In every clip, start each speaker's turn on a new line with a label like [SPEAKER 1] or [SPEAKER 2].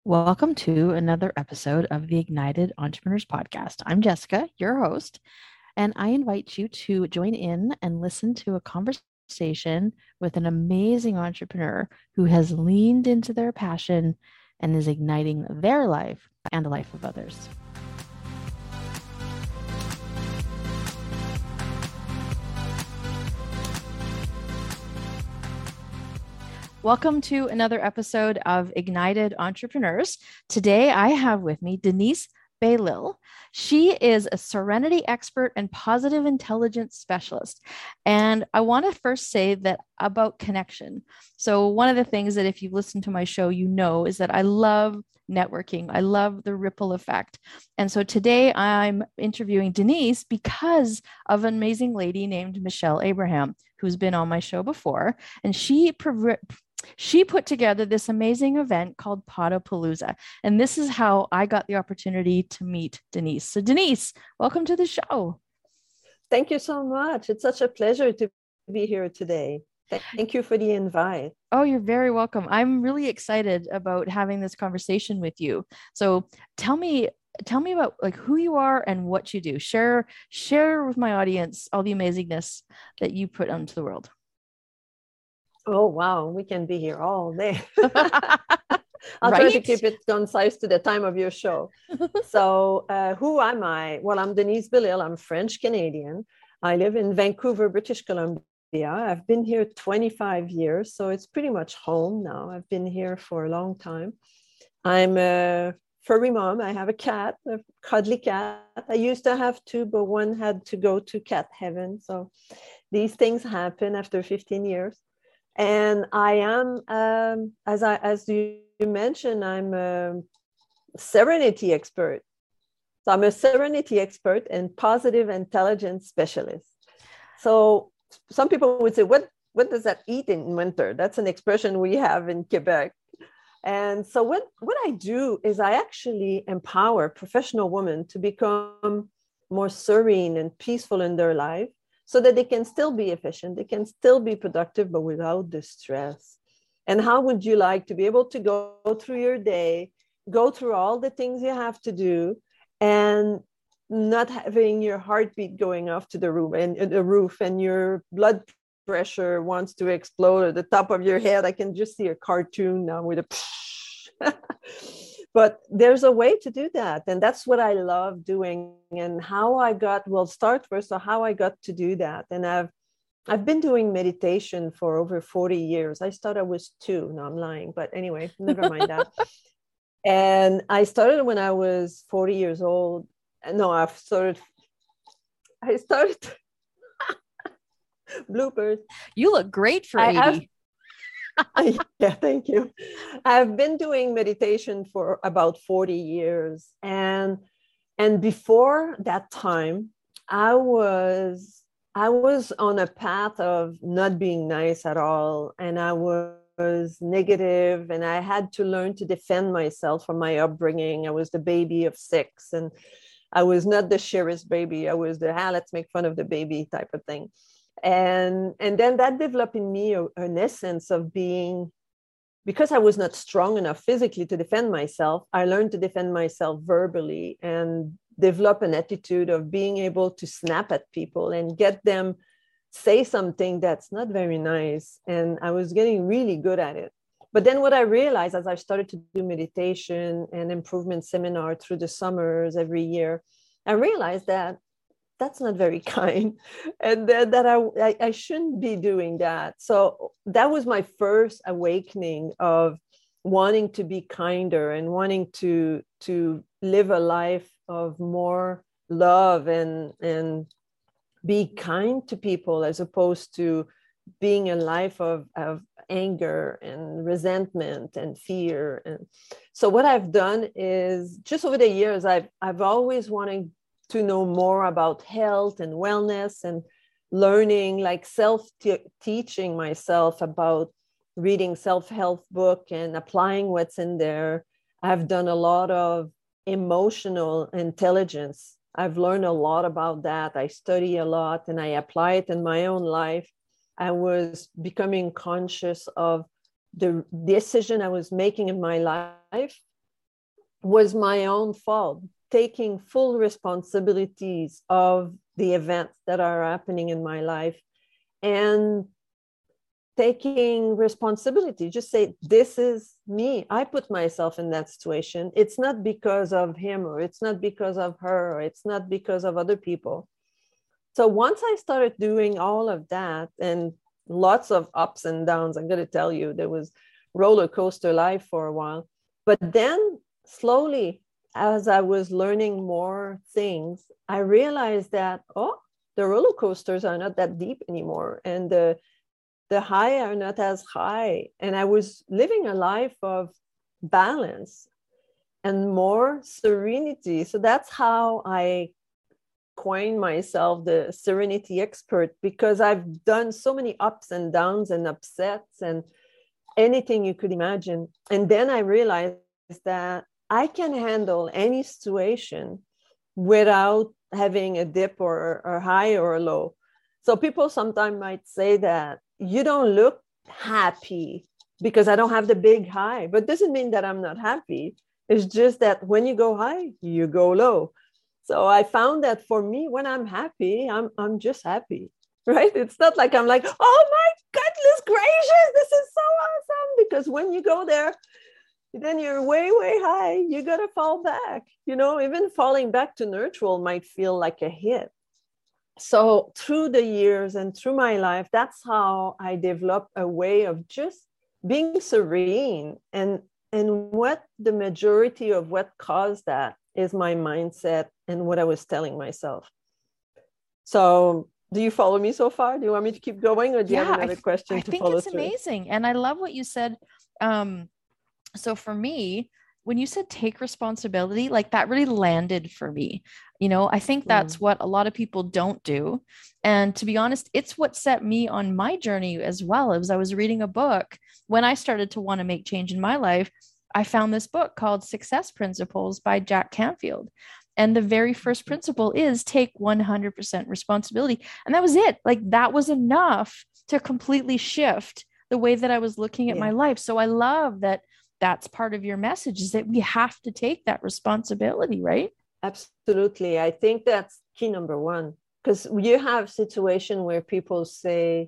[SPEAKER 1] Welcome to another episode of the Ignited Entrepreneurs Podcast. I'm Jessica, your host, and I invite you to join in and listen to a conversation with an amazing entrepreneur who has leaned into their passion and is igniting their life and the life of others. Welcome to another episode of Ignited Entrepreneurs. Today I have with me Denise Baylil. She is a serenity expert and positive intelligence specialist. And I want to first say that about connection. So, one of the things that if you've listened to my show, you know is that I love networking. I love the ripple effect. And so today I'm interviewing Denise because of an amazing lady named Michelle Abraham, who's been on my show before. And she put together this amazing event called Podapalooza. And this is how I got the opportunity to meet Denise. So, Denise, welcome to the show.
[SPEAKER 2] Thank you so much. It's such a pleasure to be here today. Thank you for the invite.
[SPEAKER 1] Oh, you're very welcome. I'm really excited about having this conversation with you. So, tell me about like who you are and what you do. Share with my audience all the amazingness that you put onto the world.
[SPEAKER 2] Oh, wow. We can be here all day. I'll try to keep it concise to the time of your show. So who am I? Well, I'm Denise Baylil. I'm French-Canadian. I live in Vancouver, British Columbia. I've been here 25 years, so it's pretty much home now. I've been here for a long time. I'm a furry mom. I have a cat, a cuddly cat. I used to have two, but one had to go to cat heaven. So these things happen after 15 years. And I am, as you mentioned, I'm a serenity expert. So I'm a serenity expert and positive intelligence specialist. So some people would say, what does that eat in winter? That's an expression we have in Quebec. And so what I do is I actually empower professional women to become more serene and peaceful in their life, so that they can still be efficient, they can still be productive, but without the stress. And how would you like to be able to go through your day, go through all the things you have to do, and not having your heartbeat going off to the roof and your blood pressure wants to explode at the top of your head? I can just see a cartoon now with a But there's a way to do that. And that's what I love doing. And we'll start first on how I got to do that. And I've been doing meditation for over 40 years. I started I was 2. No, I'm lying. But anyway, never mind that. And I started when I was 40 years old. No, I started bloopers.
[SPEAKER 1] You look great for 80.
[SPEAKER 2] Yeah, thank you. I've been doing meditation for about 40 years. And before that time, I was on a path of not being nice at all. And I was negative, and I had to learn to defend myself from my upbringing. I was the baby of 6, and I was not the Sheriff's baby. I was the, let's make fun of the baby type of thing. And then that developed in me an essence of being, because I was not strong enough physically to defend myself, I learned to defend myself verbally and develop an attitude of being able to snap at people and get them say something that's not very nice. And I was getting really good at it. But then what I realized as I started to do meditation and improvement seminar through the summers every year, I realized that that's not very kind, and that I shouldn't be doing that. So that was my first awakening of wanting to be kinder and wanting to live a life of more love and be kind to people, as opposed to being a life of anger and resentment and fear. And so what I've done is, just over the years, I've always wanted to know more about health and wellness, and learning, like teaching myself about reading self-help book and applying what's in there. I've done a lot of emotional intelligence. I've learned a lot about that. I study a lot and I apply it in my own life. I was becoming conscious of the decision I was making in my life was my own fault, taking full responsibilities of the events that are happening in my life and taking responsibility. Just say, this is me. I put myself in that situation. It's not because of him, or it's not because of her, or it's not because of other people. So once I started doing all of that, and lots of ups and downs, I'm going to tell you, there was roller coaster life for a while. But then slowly, as I was learning more things, I realized that, oh, the roller coasters are not that deep anymore. And the high are not as high. And I was living a life of balance and more serenity. So that's how I coined myself the serenity expert, because I've done so many ups and downs and upsets and anything you could imagine. And then I realized that I can handle any situation without having a dip or a high or a low. So people sometimes might say that you don't look happy because I don't have the big high, but doesn't mean that I'm not happy. It's just that when you go high, you go low. So I found that for me, when I'm happy, I'm just happy, right? It's not like I'm like, oh my goodness gracious, this is so awesome. Because when you go there, then you're way, way high. You got to fall back. You know, even falling back to neutral might feel like a hit. So through the years and through my life, that's how I developed a way of just being serene. And what the majority of what caused that is my mindset and what I was telling myself. So do you follow me so far? Do you want me to keep going, or do you have another question to follow through?
[SPEAKER 1] I think it's amazing. And I love what you said. So for me, when you said take responsibility, like that really landed for me. You know, I think that's what a lot of people don't do. And to be honest, it's what set me on my journey as well. As I was reading a book, when I started to want to make change in my life, I found this book called Success Principles by Jack Canfield. And the very first principle is take 100% responsibility. And that was it. Like that was enough to completely shift the way that I was looking at my life. So I love that that's part of your message, is that we have to take that responsibility, right?
[SPEAKER 2] Absolutely. I think that's key number one, because you have situation where people say,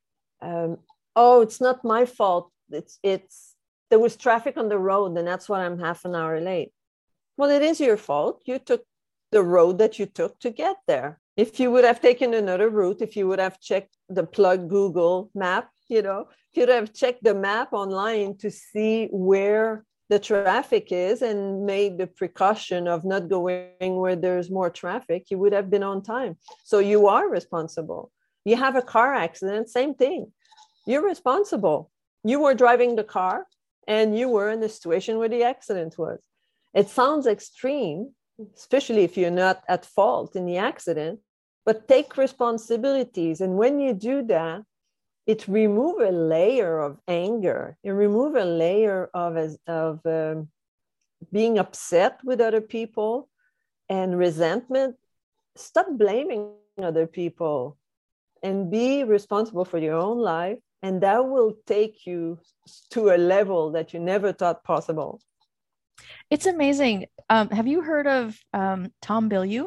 [SPEAKER 2] oh, it's not my fault. It's there was traffic on the road and that's why I'm half an hour late. Well, it is your fault. You took the road that you took to get there. If you would have taken another route, if you would have checked the plug Google map, you know, if you'd have checked the map online to see where the traffic is and made the precaution of not going where there's more traffic, you would have been on time. So you are responsible. You have a car accident, same thing. You're responsible. You were driving the car and you were in the situation where the accident was. It sounds extreme, especially if you're not at fault in the accident, but take responsibilities. And when you do that, it removes a layer of anger. It removes a layer of being upset with other people and resentment. Stop blaming other people and be responsible for your own life. And that will take you to a level that you never thought possible.
[SPEAKER 1] It's amazing. Have you heard of Tom Bilyeu?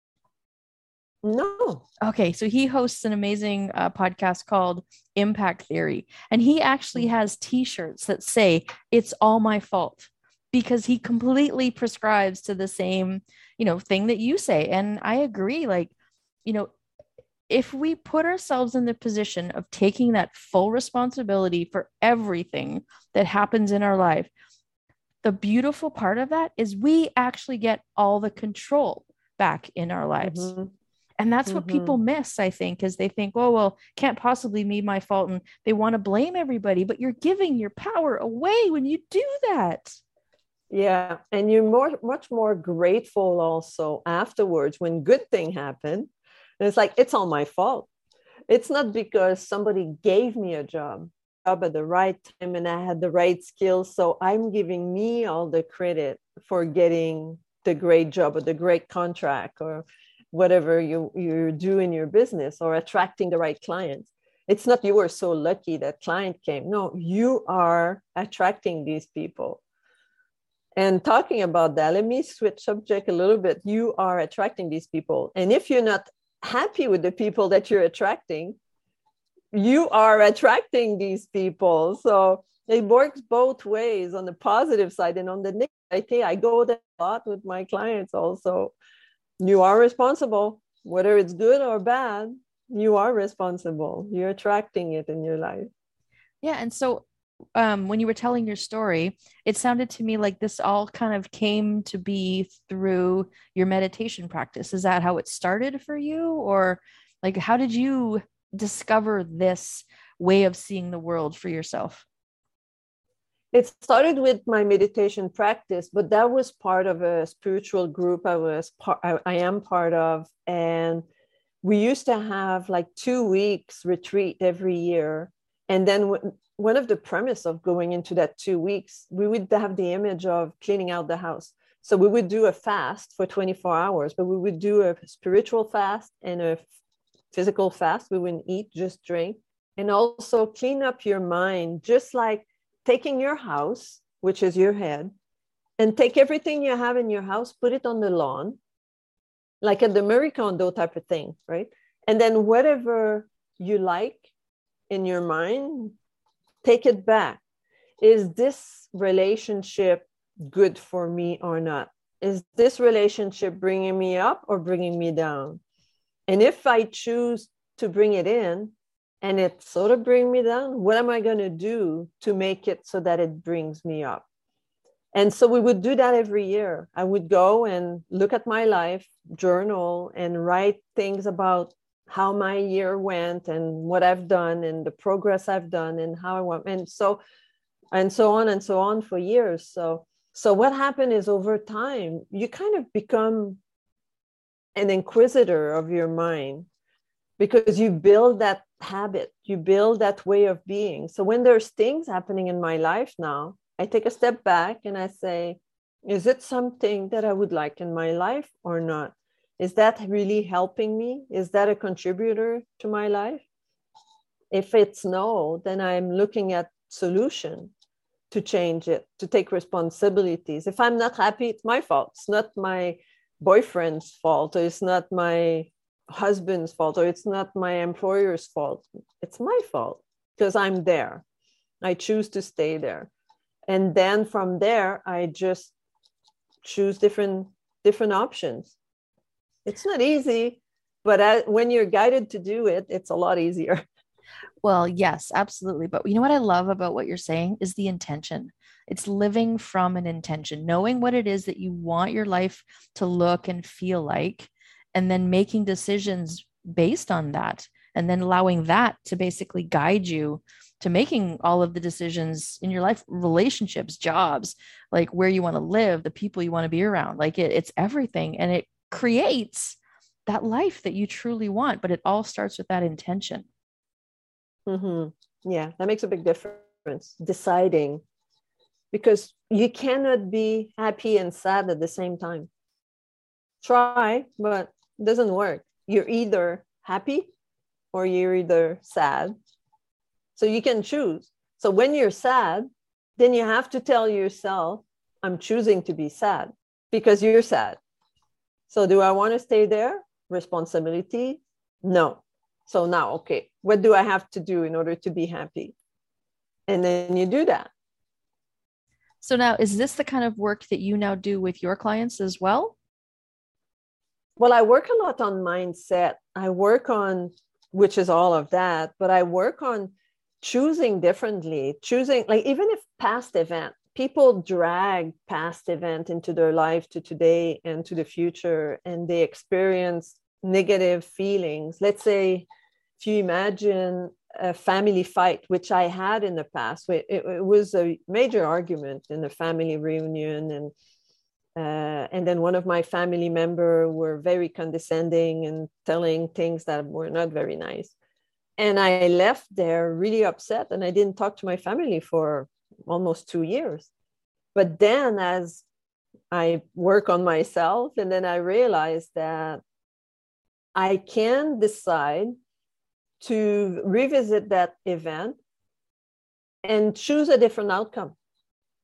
[SPEAKER 2] No.
[SPEAKER 1] Okay, so he hosts an amazing podcast called Impact Theory, and he actually has T-shirts that say "It's all my fault," because he completely prescribes to the same, thing that you say. And I agree. Like, if we put ourselves in the position of taking that full responsibility for everything that happens in our life, the beautiful part of that is we actually get all the control back in our lives. Mm-hmm. And that's what people miss, I think, is they think, oh, well, can't possibly be my fault. And they want to blame everybody, but you're giving your power away when you do that.
[SPEAKER 2] Yeah. And you're much more grateful also afterwards when good thing happened. And it's like, it's all my fault. It's not because somebody gave me a job at the right time and I had the right skills. So I'm giving me all the credit for getting the great job or the great contract or whatever you do in your business, or attracting the right clients. It's not you were so lucky that client came. No, you are attracting these people. And talking about that, let me switch subject a little bit. You are attracting these people. And if you're not happy with the people that you're attracting, you are attracting these people. So it works both ways, on the positive side and on the negative. I think I go there a lot with my clients also. You are responsible, whether it's good or bad, you are responsible. You're attracting it in your life.
[SPEAKER 1] Yeah. And so when you were telling your story, it sounded to me like this all kind of came to be through your meditation practice. Is that how it started for you? Or like, how did you discover this way of seeing the world for yourself?
[SPEAKER 2] It started with my meditation practice, but that was part of a spiritual group I am part of. And we used to have like 2 weeks retreat every year. And then one of the premise of going into that 2 weeks, we would have the image of cleaning out the house. So we would do a fast for 24 hours, but we would do a spiritual fast and a physical fast. We wouldn't eat, just drink. And also clean up your mind, just like taking your house, which is your head, and take everything you have in your house, put it on the lawn, like at the Marie Kondo type of thing, right? And then whatever you like in your mind, take it back. Is this relationship good for me or not? Is this relationship bringing me up or bringing me down? And if I choose to bring it in and it sort of brings me down, what am I going to do to make it so that it brings me up? And so we would do that every year. I would go and look at my life, journal, and write things about how my year went and what I've done and the progress I've done and how I want, and so on and so on for years. So what happened is, over time, you kind of become an inquisitor of your mind, because you build that habit, you build that way of being. So when there's things happening in my life now, I take a step back and I say, is it something that I would like in my life or not? Is that really helping me? Is that a contributor to my life? If it's no, then I'm looking at solution to change it, to take responsibilities. If I'm not happy, it's my fault. It's not my boyfriend's fault, or it's not my husband's fault, or it's not my employer's fault. It's my fault because I'm there. I choose to stay there. And then from there, I just choose different options. It's not easy, but when you're guided to do it, it's a lot easier.
[SPEAKER 1] Well, yes, absolutely. But you know what I love about what you're saying is the intention. It's living from an intention, knowing what it is that you want your life to look and feel like, and then making decisions based on that, and then allowing that to basically guide you to making all of the decisions in your life, relationships, jobs, like where you want to live, the people you want to be around. Like it's everything. And it creates that life that you truly want, but it all starts with that intention.
[SPEAKER 2] Mm-hmm. Yeah, that makes a big difference. Deciding, because you cannot be happy and sad at the same time. Try, but it doesn't work. You're either happy or you're either sad. So you can choose. So when you're sad, then you have to tell yourself, I'm choosing to be sad because you're sad. So do I want to stay there? Responsibility? No. So now, okay, what do I have to do in order to be happy? And then you do that.
[SPEAKER 1] So now, is this the kind of work that you now do with your clients as well?
[SPEAKER 2] Well, I work a lot on mindset. I work on, which is all of that, but I work on choosing differently, choosing, like, even if past event, people drag past event into their life to today and to the future, and they experience negative feelings. Let's say, if you imagine a family fight, which I had in the past, it was a major argument in a family reunion, and then one of my family members were very condescending and telling things that were not very nice. And I left there really upset, and I didn't talk to my family for almost 2 years. But then as I work on myself, and then I realized that I can decide to revisit that event and choose a different outcome.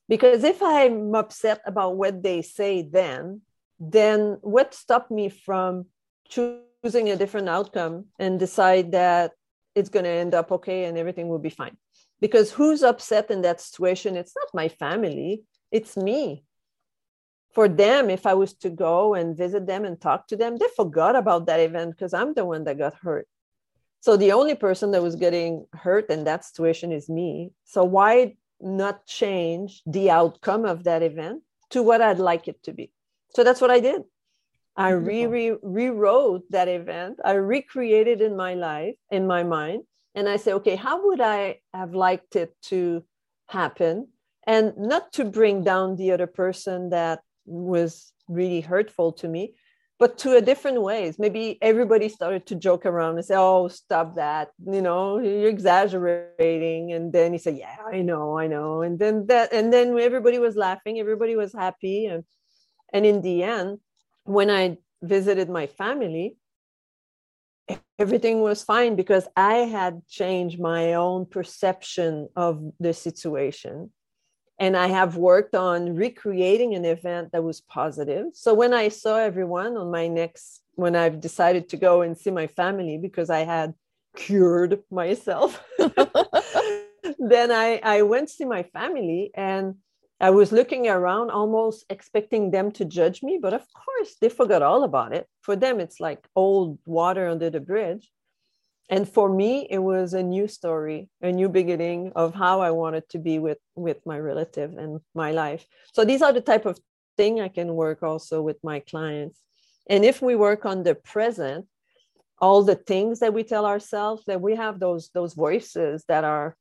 [SPEAKER 2] Because if I'm upset about what they say, then what stopped me from choosing a different outcome and decide that it's going to end up okay and everything will be fine? Because who's upset in that situation? It's not my family, it's me. For them, if I was to go and visit them and talk to them, they forgot about that event because I'm the one that got hurt. So the only person that was getting hurt in that situation is me. So why not change the outcome of that event to what I'd like it to be? So that's what I did. I rewrote that event. I recreated in my life, in my mind. And I say, okay, how would I have liked it to happen? And not to bring down the other person that was really hurtful to me, but to a different ways. Maybe everybody started to joke around and say, oh, stop that. You're exaggerating. And then he said, yeah, I know. And then everybody was laughing. Everybody was happy. And in the end, when I visited my family, everything was fine because I had changed my own perception of the situation. And I have worked on recreating an event that was positive. So when I saw everyone when I've decided to go and see my family because I had cured myself, then I went to see my family and I was looking around almost expecting them to judge me. But of course, they forgot all about it. For them, it's like old water under the bridge. And for me, it was a new story, a new beginning of how I wanted to be with my relative and my life. So these are the type of thing I can work also with my clients. And if we work on the present, all the things that we tell ourselves, that we have those voices that are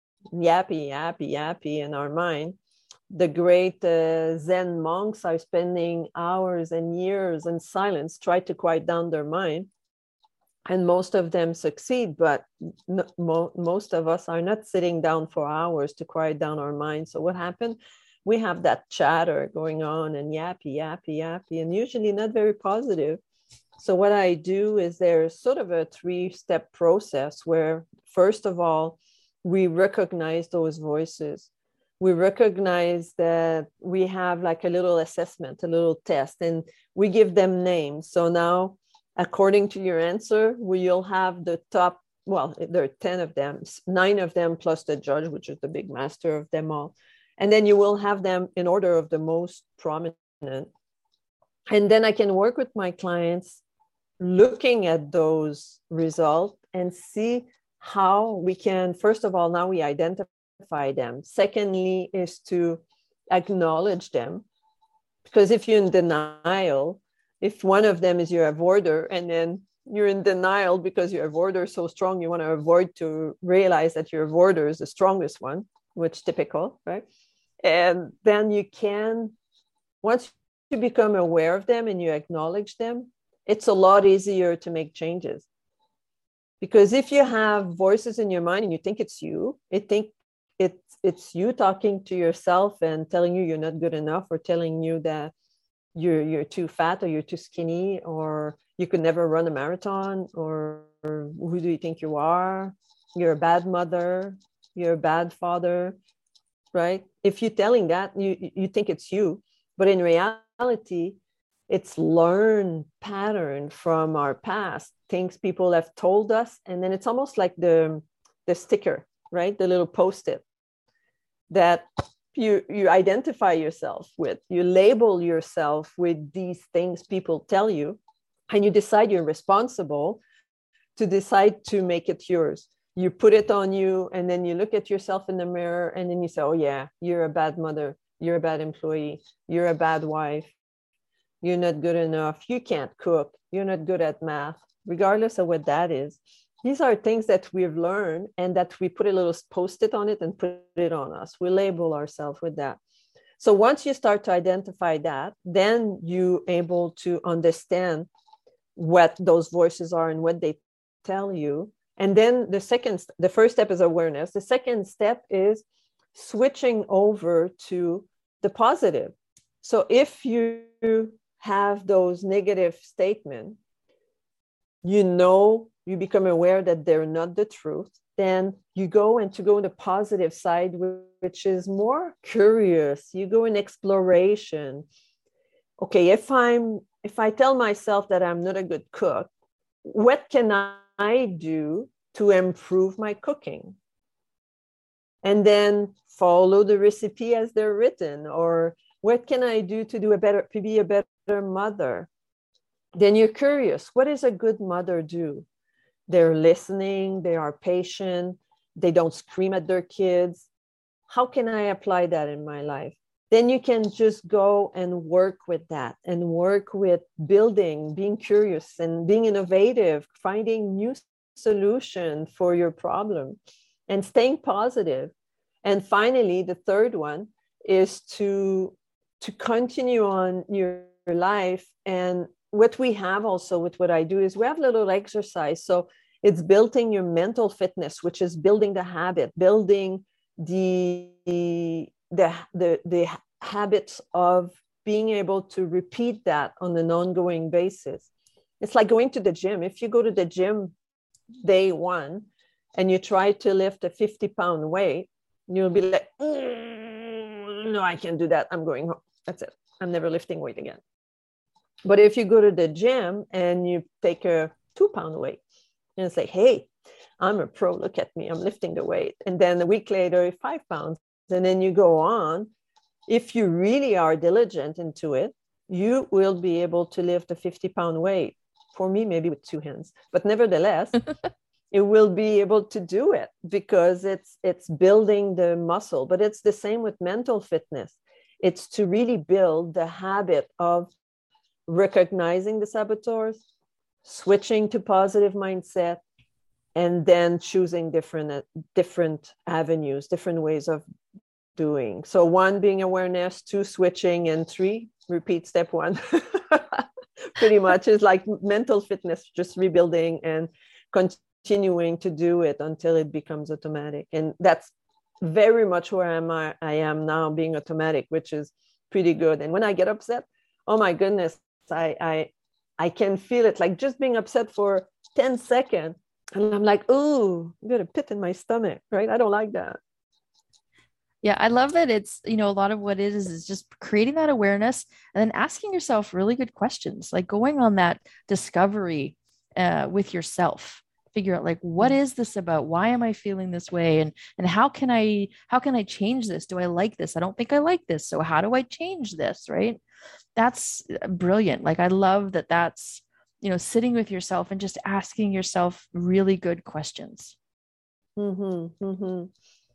[SPEAKER 2] yappy in our mind. The great Zen monks are spending hours and years in silence, try to quiet down their mind. And most of them succeed, but most of us are not sitting down for hours to quiet down our mind. So what happened? We have that chatter going on and yappy, and usually not very positive. So what I do is there's sort of a 3-step process where, first of all, we recognize those voices. We recognize that we have like a little assessment, a little test, and we give them names. So now, according to your answer, you'll have the top, well, there are 10 of them, 9 of them plus the judge, which is the big master of them all. And then you will have them in order of the most prominent. And then I can work with my clients looking at those results and see how we can, first of all, now we identify them. Secondly, is to acknowledge them. Because if you're in denial, if one of them is your avoider, and then you're in denial because your avoider is so strong, you want to avoid to realize that your avoider is the strongest one, which typical, right? And then you can, once you become aware of them and you acknowledge them, it's a lot easier to make changes. Because if you have voices in your mind and you think it's you, it's you talking to yourself and telling you you're not good enough, or telling you that you're too fat, or you're too skinny, or you could never run a marathon, or who do you think you are? You're a bad mother, you're a bad father, right? If you're telling that, you think it's you, but in reality, it's learned pattern from our past, things people have told us, and then it's almost like the sticker, right? The little Post-it that you identify yourself with, you label yourself with these things people tell you, and you decide you're responsible to decide to make it yours. You put it on you, and then you look at yourself in the mirror, and then you say, oh yeah, you're a bad mother, you're a bad employee, you're a bad wife, you're not good enough, you can't cook, you're not good at math, regardless of what that is. These are things that we've learned, and that we put a little Post-it on it and put it on us. We label ourselves with that. So once you start to identify that, then you're able to understand what those voices are and what they tell you. And then the first step is awareness. The second step is switching over to the positive. So if you have those negative statements, you become aware that they're not the truth. then you go the positive side, which is more curious. You go in exploration. Okay, if I tell myself that I'm not a good cook, what can I do to improve my cooking? And then follow the recipe as they're written. Or what can I do to be a better mother? Then you're curious. What does a good mother do? They're listening, they are patient, they don't scream at their kids. How can I apply that in my life? Then you can just go and work with that and work with building, being curious and being innovative, finding new solution for your problem and staying positive. And finally, the third one is to continue on your life. And what we have also with what I do is we have little exercise. So it's building your mental fitness, which is building the habit, building the habits of being able to repeat that on an ongoing basis. It's like going to the gym. If you go to the gym day one and you try to lift a 50-pound weight, you'll be like, no, I can't do that. I'm going home. That's it. I'm never lifting weight again. But if you go to the gym and you take a 2-pound weight and say, hey, I'm a pro, look at me, I'm lifting the weight. And then a week later, 5 pounds. And then you go on. If you really are diligent into it, you will be able to lift a 50-pound weight. For me, maybe with 2 hands. But nevertheless, it will be able to do it because it's building the muscle. But it's the same with mental fitness. It's to really build the habit of recognizing the saboteurs, switching to positive mindset, and then choosing different avenues, different ways of doing. So 1, being awareness, 2, switching, and 3, repeat step 1. Pretty much is like mental fitness, just rebuilding and continuing to do it until it becomes automatic. And that's very much where I am now, being automatic, which is pretty good. And when I get upset, oh my goodness, I can feel it, like just being upset for 10 seconds. And I'm like, ooh, I got a pit in my stomach, right? I don't like that.
[SPEAKER 1] Yeah, I love that it's, a lot of what it is just creating that awareness and then asking yourself really good questions, like going on that discovery with yourself. Figure out, like, what is this about? Why am I feeling this way? And how can I change this? Do I like this? I don't think I like this. So how do I change this? Right? That's brilliant. Like, I love that that's, sitting with yourself and just asking yourself really good questions.
[SPEAKER 2] Mm-hmm, mm-hmm.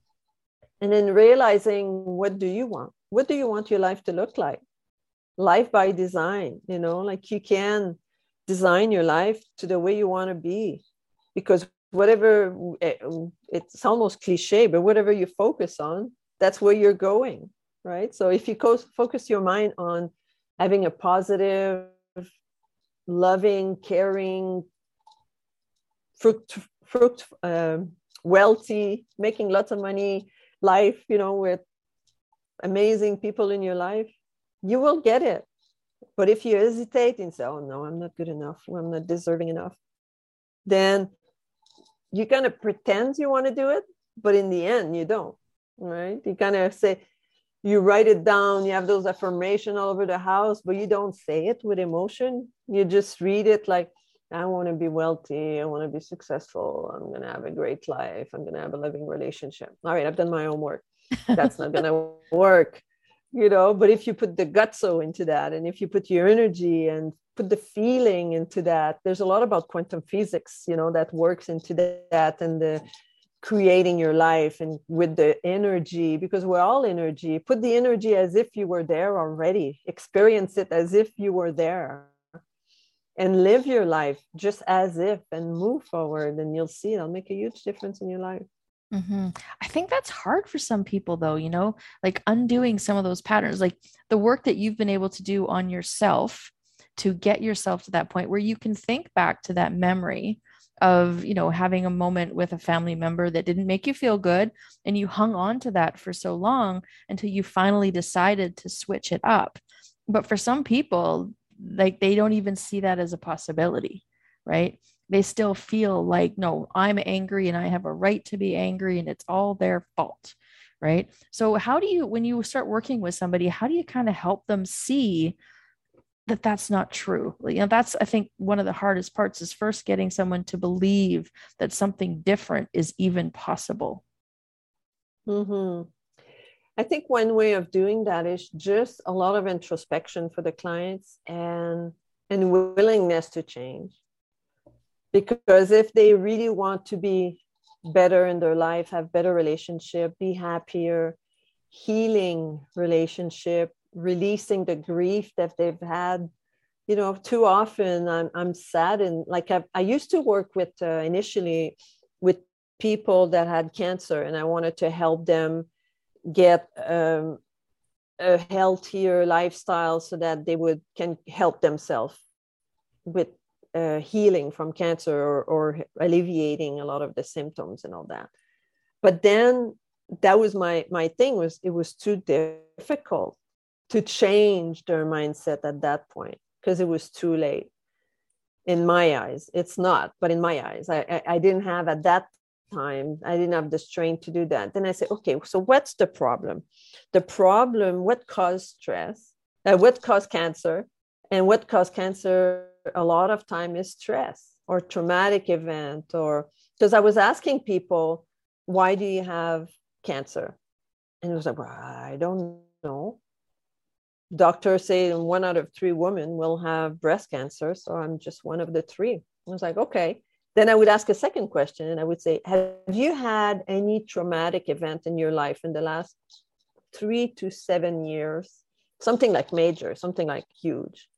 [SPEAKER 2] And then realizing, what do you want? What do you want your life to look like? Life by design, like you can design your life to the way you want to be. Because whatever, it's almost cliche, but whatever you focus on, that's where you're going, right? So if you focus your mind on having a positive, loving, caring, wealthy, making lots of money life, with amazing people in your life, you will get it. But if you hesitate and say, oh no, I'm not good enough, or I'm not deserving enough, then you kind of pretend you want to do it, but in the end, you don't, right? You kind of say, you write it down, you have those affirmations all over the house, but you don't say it with emotion. You just read it like, I want to be wealthy, I want to be successful, I'm going to have a great life, I'm going to have a loving relationship. All right, I've done my homework. That's not going to work, but if you put the gutso into that, and if you put your energy and put the feeling into that, there's a lot about quantum physics, that works into that, and the creating your life and with the energy, because we're all energy. Put the energy as if you were there already, experience it as if you were there, and live your life just as if, and move forward, and you'll see it'll make a huge difference in your life.
[SPEAKER 1] Mm-hmm. I think that's hard for some people though, like undoing some of those patterns, like the work that you've been able to do on yourself to get yourself to that point where you can think back to that memory of, having a moment with a family member that didn't make you feel good. And you hung on to that for so long until you finally decided to switch it up. But for some people, like they don't even see that as a possibility, right? they still feel like, no, I'm angry and I have a right to be angry and it's all their fault. Right. So how do you, when you start working with somebody, how do you kind of help them see that that's not true? That's, I think, one of the hardest parts is first getting someone to believe that something different is even possible.
[SPEAKER 2] Mm-hmm. I think one way of doing that is just a lot of introspection for the clients and willingness to change. Because if they really want to be better in their life, have better relationship, be happier, healing relationship, releasing the grief that they've had, too often I'm saddened. Like I used to work with initially with people that had cancer, and I wanted to help them get a healthier lifestyle so that they can help themselves with healing from cancer or alleviating a lot of the symptoms and all that. But then that was my thing, was it was too difficult to change their mindset at that point because it was too late. In my eyes, it's not, but in my eyes, I didn't have at that time, I didn't have the strength to do that. Then I said, okay, so what's the problem? The problem, what caused stress? What caused cancer? And what caused cancer a lot of time is stress or traumatic event, or because I was asking people, why do you have cancer? And it was like, well, I don't know. Doctors say 1 out of 3 women will have breast cancer. So I'm just one of the 3. I was like, okay. Then I would ask a second question and I would say, have you had any traumatic event in your life in the last 3 to 7 years? Something like major, something like huge.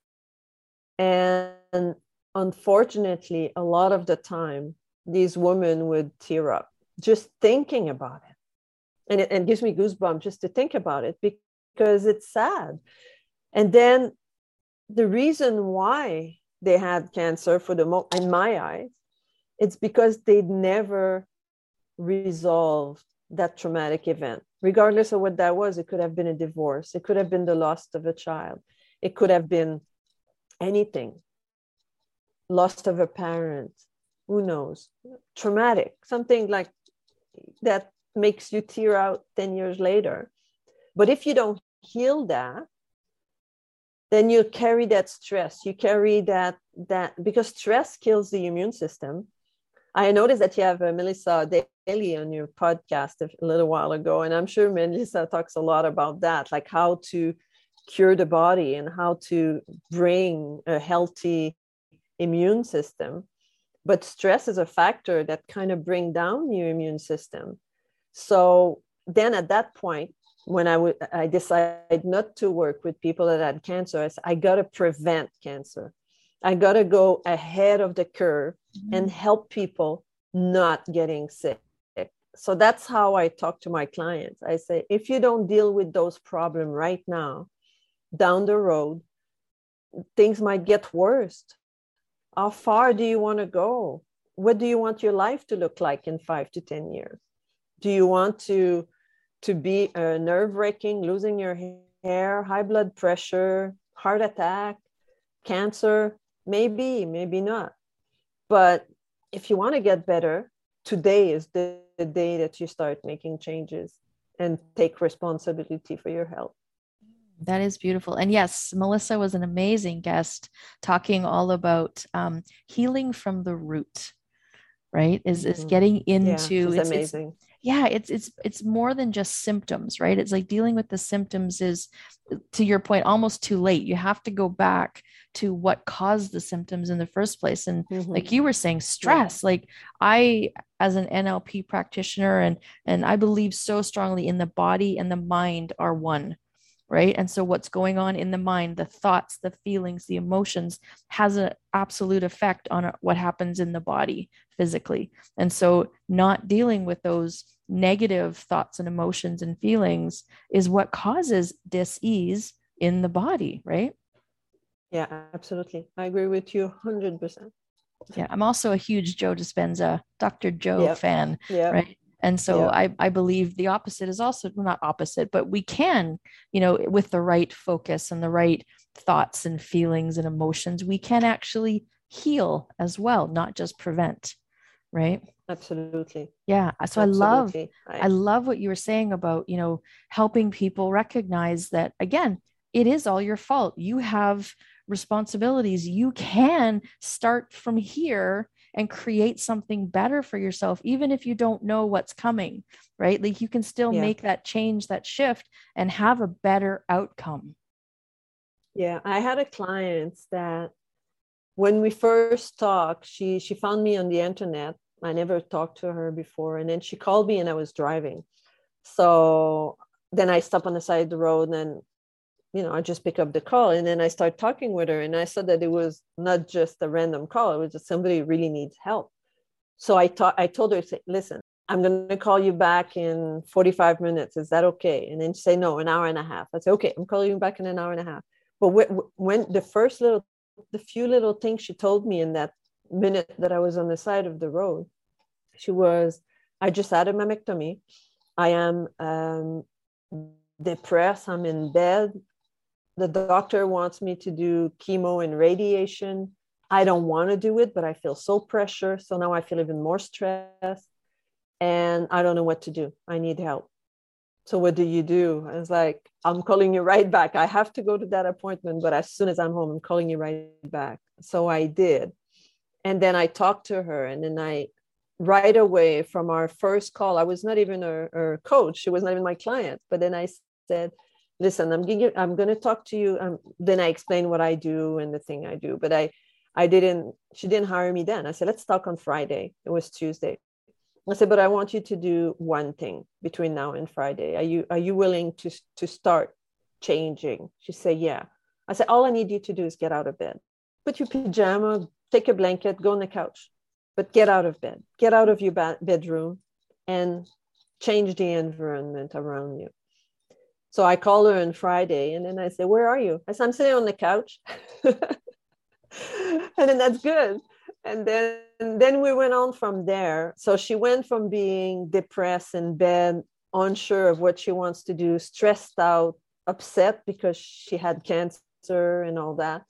[SPEAKER 2] And unfortunately, a lot of the time, these women would tear up just thinking about it. And it gives me goosebumps just to think about it because it's sad. And then the reason why they had cancer in my eyes, it's because they'd never resolved that traumatic event. Regardless of what that was, it could have been a divorce. It could have been the loss of a child. It could have been anything, loss of a parent, who knows, traumatic, something like that makes you tear out 10 years later. But if you don't heal that, then you carry that stress. You carry that because stress kills the immune system. I noticed that you have Melissa Daly on your podcast a little while ago, and I'm sure Melissa talks a lot about that, like how to cure the body and how to bring a healthy immune system. But stress is a factor that kind of brings down your immune system. So then at that point, when I decided not to work with people that had cancer, I said, I got to prevent cancer. I got to go ahead of the curve and help people not getting sick. So that's how I talk to my clients. I say, if you don't deal with those problems right now, down the road, things might get worse. How far do you want to go? What do you want your life to look like in 5 to 10 years? Do you want to be nerve-wracking, losing your hair, high blood pressure, heart attack, cancer? Maybe, maybe not. But if you want to get better, today is the day that you start making changes and take responsibility for your health.
[SPEAKER 1] That is beautiful. And yes, Melissa was an amazing guest talking all about healing from the root, right? Is getting into
[SPEAKER 2] it's amazing.
[SPEAKER 1] It's more than just symptoms, right? It's like dealing with the symptoms is, to your point, almost too late. You have to go back to what caused the symptoms in the first place. And like you were saying, stress, like I, as an NLP practitioner, and I believe so strongly in the body and the mind are one. Right. And so what's going on in the mind, the thoughts, the feelings, the emotions has an absolute effect on what happens in the body physically. And so not dealing with those negative thoughts and emotions and feelings is what causes dis-ease in the body. Right.
[SPEAKER 2] Yeah, absolutely. I agree with you 100%.
[SPEAKER 1] Yeah. I'm also a huge Joe Dispenza, Dr. Joe fan. Right. And so I believe the opposite is also, well, not opposite, but we can, with the right focus and the right thoughts and feelings and emotions, we can actually heal as well, not just prevent, right?
[SPEAKER 2] Absolutely.
[SPEAKER 1] Yeah. So
[SPEAKER 2] Absolutely.
[SPEAKER 1] I love what you were saying about, helping people recognize that again, it is all your fault. You have responsibilities. You can start from here and create something better for yourself, even if you don't know what's coming, right? Like you can still
[SPEAKER 2] Yeah.
[SPEAKER 1] make that change, that shift, and have a better outcome.
[SPEAKER 2] Yeah. I had a client that when we first talked, she found me on the internet. I never talked to her before. And then she called me and I was driving. So then I stopped on the side of the road and, I just pick up the call and then I start talking with her. And I said that it was not just a random call. It was just somebody who really needs help. So I told her, listen, I'm going to call you back in 45 minutes. Is that okay? And then she say, no, an hour and a half. I said, okay, I'm calling you back in an hour and a half. But when the few little things she told me in that minute that I was on the side of the road, I just had a mammectomy. I am depressed. I'm in bed. The doctor wants me to do chemo and radiation. I don't want to do it, but I feel so pressure. So now I feel even more stressed and I don't know what to do. I need help. So what do you do? I was like, I'm calling you right back. I have to go to that appointment, but as soon as I'm home, I'm calling you right back. So I did. And then I talked to her and then right away from our first call, I was not even her coach. She was not even my client. But then I said, listen, I'm going to talk to you. Then I explained what I do and the thing I do, but she didn't hire me then. I said, let's talk on Friday. It was Tuesday. I said, but I want you to do one thing between now and Friday. Are you willing to start changing? She said, yeah. I said, all I need you to do is get out of bed, put your pajama, take a blanket, go on the couch, but get out of bed, get out of your bedroom and change the environment around you. So I called her on Friday and then I said, where are you? I said, I'm sitting on the couch. And then that's good. And then we went on from there. So she went from being depressed in bed, unsure of what she wants to do, stressed out, upset because she had cancer and all that.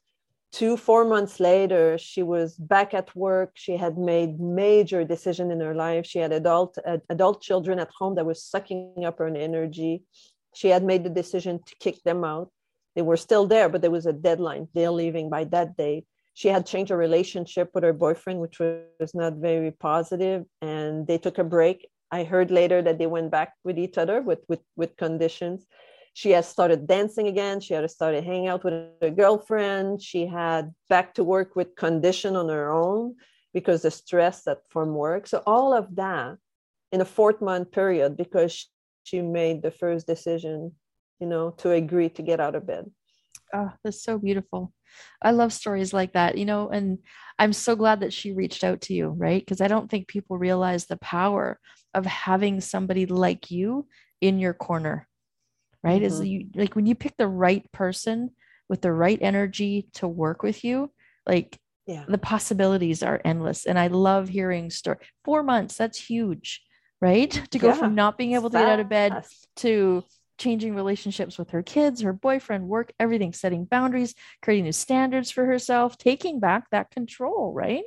[SPEAKER 2] 4 months later, she was back at work. She had made major decision in her life. She had adult children at home that was sucking up her energy. She had made the decision to kick them out. They were still there, but there was a deadline. They're leaving by that date. She had changed her relationship with her boyfriend, which was not very positive, and they took a break. I heard later that they went back with each other with conditions. She has started dancing again. She had started hanging out with her girlfriend. She had back to work with condition on her own because the stress from work. So all of that in a 4-month period because she made the first decision, to agree to get out of bed.
[SPEAKER 1] Oh, that's so beautiful. I love stories like that, and I'm so glad that she reached out to you, right? Because I don't think people realize the power of having somebody like you in your corner, right? Is you like when you pick the right person with the right energy to work with you, like the possibilities are endless. And I love hearing story. 4 months, that's huge, right? To go from not being able to get out of bed to changing relationships with her kids, her boyfriend, work, everything, setting boundaries, creating new standards for herself, taking back that control, right?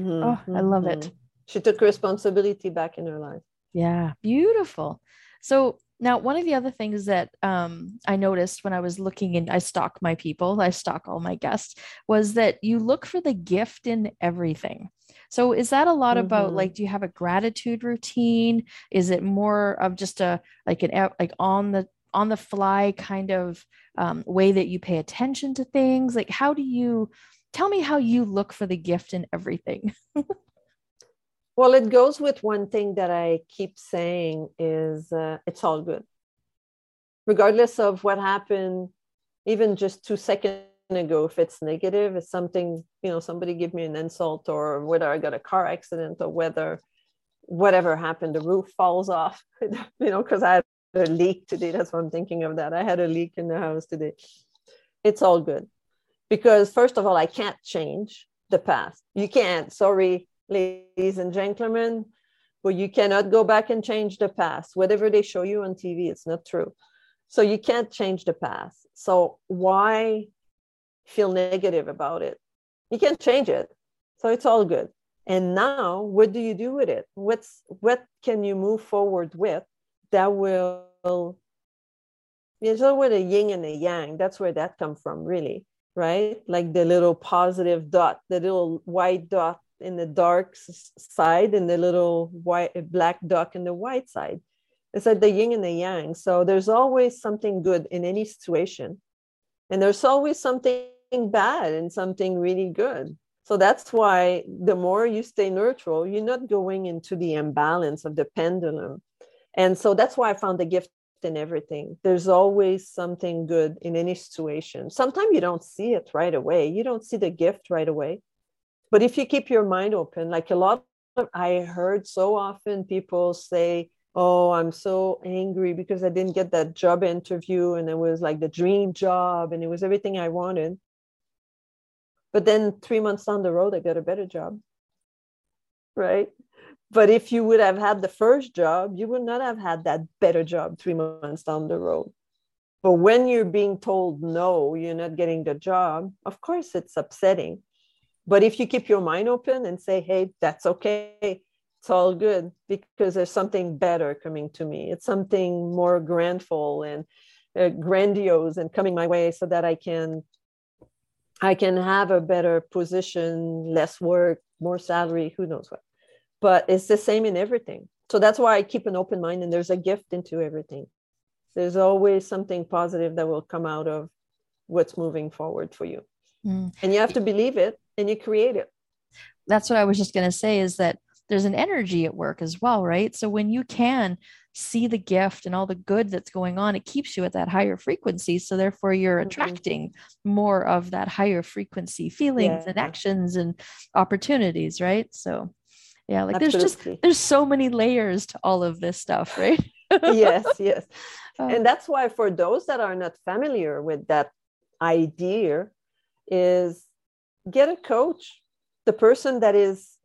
[SPEAKER 1] I love it.
[SPEAKER 2] She took responsibility back in her life.
[SPEAKER 1] Yeah, beautiful. So now, one of the other things that I noticed when I was looking and I stalk my people, I stalk all my guests, was that you look for the gift in everything. So is that a lot about like, do you have a gratitude routine? Is it more of just like on the fly kind of way that you pay attention to things? Like, tell me how you look for the gift in everything?
[SPEAKER 2] Well, it goes with one thing that I keep saying is it's all good. Regardless of what happened, even just 2 seconds ago, if it's negative, it's something, somebody give me an insult or whether I got a car accident or whether whatever happened, the roof falls off, because I had a leak today. That's what I'm thinking of that. I had a leak in the house today. It's all good. Because first of all, I can't change the past. You can't, sorry, ladies and gentlemen, but you cannot go back and change the past. Whatever they show you on TV, it's not true. So you can't change the past. So why feel negative about it? You can't change it. So it's all good. And now what do you do with it? What can you move forward with that will, it's all with a yin and a yang. That's where that comes from, really, right? Like the little positive dot, the little white dot in the dark side, and the little black dot in the white side. It's like the yin and the yang. So there's always something good in any situation, and there's always something bad and something really good. So that's why the more you stay neutral, you're not going into the imbalance of the pendulum. And so that's why I found the gift in everything. There's always something good in any situation. Sometimes you don't see it right away. You don't see the gift right away. But if you keep your mind open, like a lot of, I heard so often people say, oh, I'm so angry because I didn't get that job interview, and it was like the dream job and it was everything I wanted. But then 3 months down the road, I got a better job, right? But if you would have had the first job, you would not have had that better job 3 months down the road. But when you're being told, no, you're not getting the job, of course, it's upsetting. But if you keep your mind open and say, hey, that's okay, it's all good, because there's something better coming to me. It's something more grandful and grandiose and coming my way, so that I can have a better position, less work, more salary, who knows what. But it's the same in everything. So that's why I keep an open mind, and there's a gift into everything. There's always something positive that will come out of what's moving forward for you. And you have to believe it, and you create it.
[SPEAKER 1] That's what I was just going to say, is that there's an energy at work as well, right? So when you can see the gift and all the good that's going on, it keeps you at that higher frequency. So therefore you're attracting more of that higher frequency feelings and actions and opportunities, right? So yeah, like there's so many layers to all of this stuff, right?
[SPEAKER 2] Yes. And that's why, for those that are not familiar with that idea, is get a coach, the person that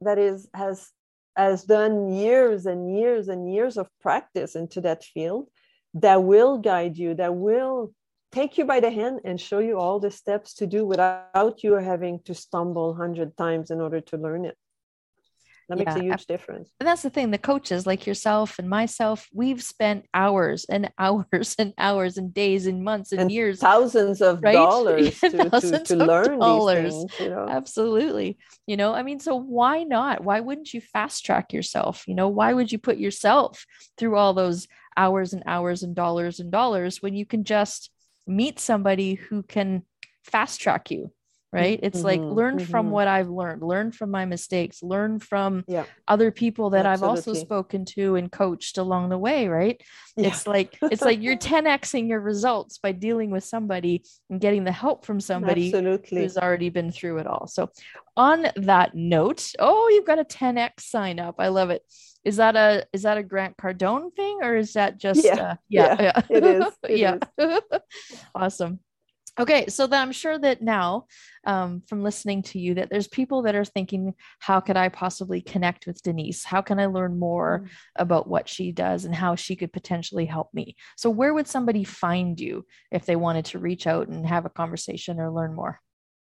[SPEAKER 2] has done years and years and years of practice into that field, that will guide you, that will take you by the hand and show you all the steps to do without you having to stumble 100 times in order to learn it. That makes a huge difference.
[SPEAKER 1] And that's the thing, the coaches like yourself and myself, we've spent hours and hours and hours and days and months and years,
[SPEAKER 2] thousands of dollars to learn these things,
[SPEAKER 1] Absolutely. I mean, so why not? Why wouldn't you fast track yourself? Why would you put yourself through all those hours and hours and dollars when you can just meet somebody who can fast track you? Right? It's like, learn from what I've learn from my mistakes, learn from other people that I've also spoken to and coached along the way. Right. Yeah. It's like you're 10xing your results by dealing with somebody and getting the help from somebody who's already been through it all. So on that note, you've got a 10x sign up. I love it. Is that a Grant Cardone thing, or is that just,
[SPEAKER 2] it is. It is.
[SPEAKER 1] Awesome. Okay, so then I'm sure that now, from listening to you, that there's people that are thinking, how could I possibly connect with Denise? How can I learn more about what she does and how she could potentially help me? So where would somebody find you if they wanted to reach out and have a conversation or learn more?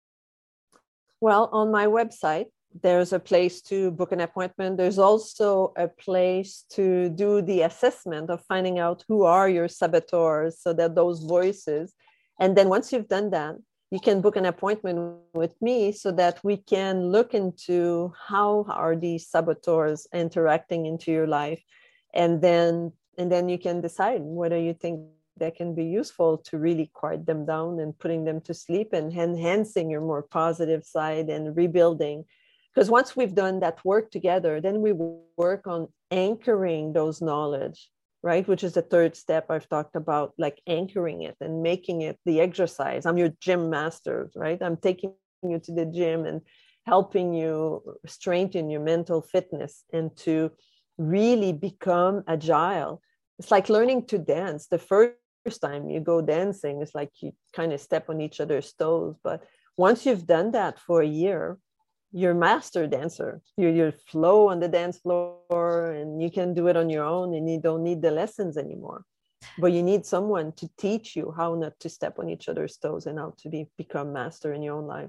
[SPEAKER 2] Well, on my website, there's a place to book an appointment. There's also a place to do the assessment of finding out who are your saboteurs, so that those voices. And then once you've done that, you can book an appointment with me so that we can look into how are these saboteurs interacting into your life. And then you can decide whether you think that can be useful to really quiet them down and putting them to sleep and enhancing your more positive side and rebuilding. Because once we've done that work together, then we work on anchoring those knowledge, right? Which is the third step I've talked about, like anchoring it and making it the exercise. I'm your gym master, right? I'm taking you to the gym and helping you strengthen your mental fitness and to really become agile. It's like learning to dance. The first time you go dancing, it's like you kind of step on each other's toes. But once you've done that for a year, you're master dancer. You flow on the dance floor, and you can do it on your own, and you don't need the lessons anymore. But you need someone to teach you how not to step on each other's toes and how to become master in your own life.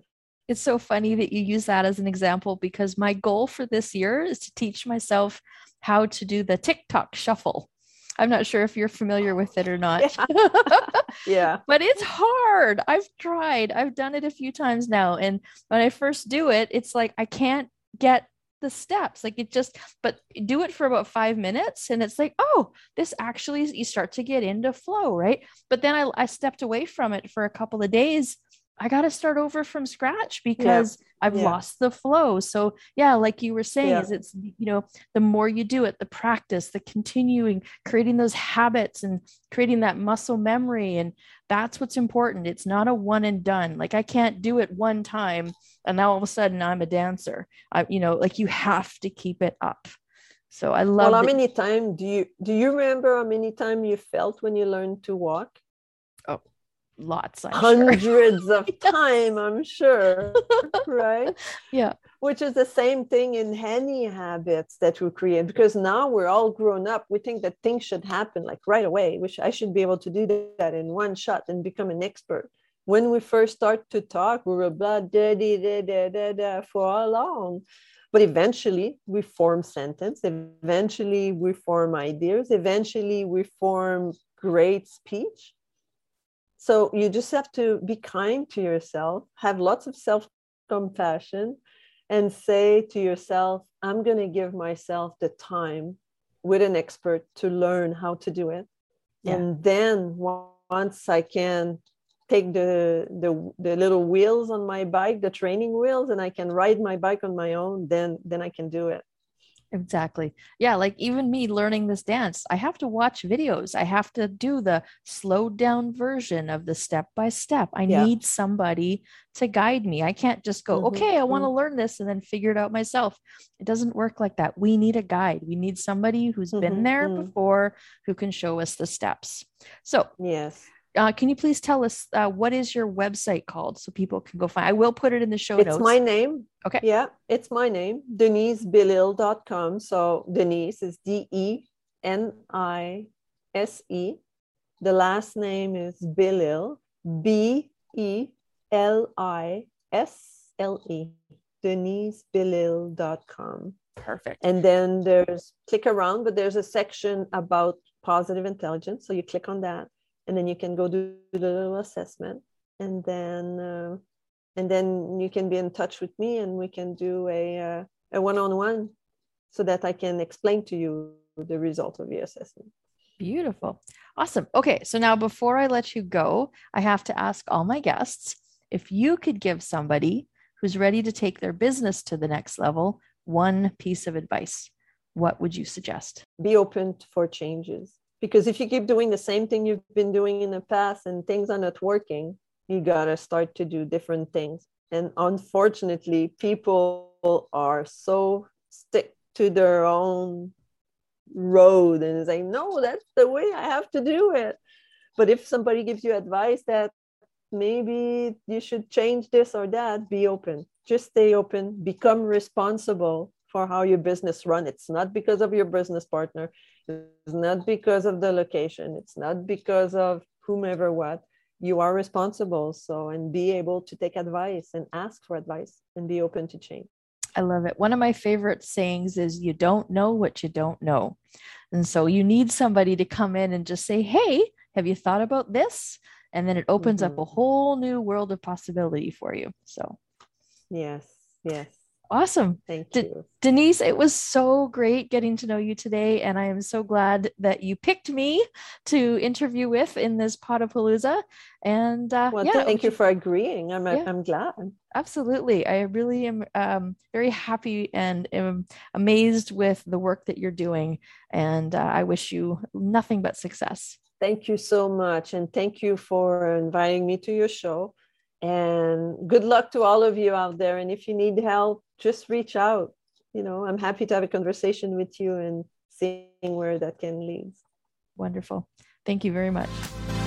[SPEAKER 1] It's so funny that you use that as an example because my goal for this year is to teach myself how to do the TikTok shuffle. I'm not sure if you're familiar with it or not.
[SPEAKER 2] Yeah. Yeah.
[SPEAKER 1] But it's hard. I've tried. I've done it a few times now. And when I first do it, it's like I can't get the steps. Like it just, but do it for about 5 minutes and it's like, oh, this actually, you start to get into flow, right? But then I stepped away from it for a couple of days. I got to start over from scratch because I've lost the flow. So yeah, like you were saying, is it's, the more you do it, the practice, the continuing, creating those habits and creating that muscle memory. And that's what's important. It's not a one and done. Like I can't do it one time and now all of a sudden I'm a dancer. Like you have to keep it up. So I love.
[SPEAKER 2] Well, how many times do you remember how many times you felt when you learned to walk?
[SPEAKER 1] Oh, lots.
[SPEAKER 2] Hundreds of time, I'm sure. Right?
[SPEAKER 1] Yeah.
[SPEAKER 2] Which is the same thing in any habits that we create, because now we're all grown up. We think that things should happen like right away, which I should be able to do that in one shot and become an expert. When we first start to talk, we were blah, da, da, da, da, da, da, for how long? But eventually we form sentence. Eventually we form ideas. Eventually we form great speech. So you just have to be kind to yourself, have lots of self-compassion, and say to yourself, I'm going to give myself the time with an expert to learn how to do it. Yeah. And then once I can take the little wheels on my bike, the training wheels, and I can ride my bike on my own, then I can do it.
[SPEAKER 1] Exactly. Yeah. Like even me learning this dance, I have to watch videos. I have to do the slowed down version of the step by step. I need somebody to guide me. I can't just go, okay, I want to learn this and then figure it out myself. It doesn't work like that. We need a guide. We need somebody who's been there before, who can show us the steps. So
[SPEAKER 2] yes.
[SPEAKER 1] Can you please tell us what is your website called so people can go find? I will put it in the show notes.
[SPEAKER 2] It's my name.
[SPEAKER 1] Okay.
[SPEAKER 2] Yeah, it's my name, DeniseBelil.com. So Denise is DENISE. The last name is Belil, BELISLE. DeniseBelil.com.
[SPEAKER 1] Perfect.
[SPEAKER 2] And then there's click around, but there's a section about positive intelligence. So you click on that. And then you can go do the little assessment, and then you can be in touch with me, and we can do a one-on-one, so that I can explain to you the result of the assessment.
[SPEAKER 1] Beautiful, awesome. Okay, so now before I let you go, I have to ask all my guests if you could give somebody who's ready to take their business to the next level one piece of advice, what would you suggest?
[SPEAKER 2] Be open for changes. Because if you keep doing the same thing you've been doing in the past and things are not working, you got to start to do different things. And unfortunately, people are so stick to their own road and say, no, that's the way I have to do it. But if somebody gives you advice that maybe you should change this or that, be open. Just stay open, become responsible for how your business runs. It's not because of your business partner. It's not because of the location. It's not because of whomever what. You are responsible. So, and be able to take advice and ask for advice and be open to change.
[SPEAKER 1] I love it. One of my favorite sayings is you don't know what you don't know. And so you need somebody to come in and just say, hey, have you thought about this? And then it opens up a whole new world of possibility for you. So
[SPEAKER 2] yes.
[SPEAKER 1] Awesome.
[SPEAKER 2] Thank you.
[SPEAKER 1] Denise, it was so great getting to know you today. And I am so glad that you picked me to interview with in this Podapalooza. And
[SPEAKER 2] thank you for agreeing. I'm glad.
[SPEAKER 1] Absolutely. I really am very happy and am amazed with the work that you're doing. And I wish you nothing but success.
[SPEAKER 2] Thank you so much. And thank you for inviting me to your show. And good luck to all of you out there. And if you need help, just reach out. I'm happy to have a conversation with you and seeing where that can lead.
[SPEAKER 1] Wonderful. Thank you very much.